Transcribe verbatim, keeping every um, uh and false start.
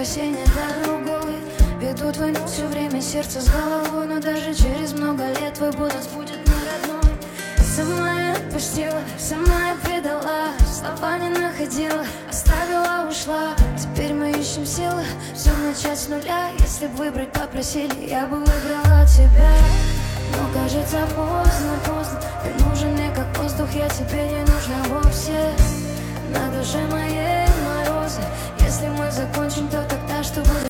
спасения для другой. Ведут войну все время, сердце с головой, но даже через много лет твой будут будет мой родной. Сама я отпустила, сама я предала, слова не находила, оставила, ушла. Теперь мы ищем силы, все начать с нуля. Если б выбрать попросили, я бы выбрала тебя. Но кажется поздно, поздно. Ты нужен мне как воздух, я тебе не нужна вовсе. На душе моей морозы. Если мы закончим, то